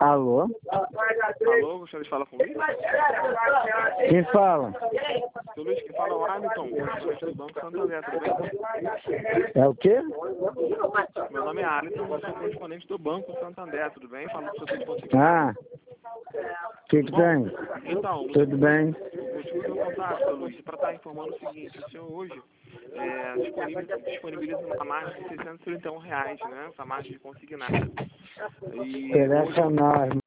Alô? Alô, gostaria de falar com o Luiz? Quem fala? Seu Luiz, quem fala é o Hamilton, correspondente do Banco Santander, tudo bem? É o quê? Meu nome é Hamilton, eu sou correspondente do Banco Santander, tudo bem? Falo com o seu responsável. Ah, o que tem? Então, Tudo bem? o motivo do meu contato, seu Luiz, para estar informando o seguinte: o senhor hoje disponibiliza uma margem de R$ 631, né? Essa margem de consignada. E Interessa hoje, nós.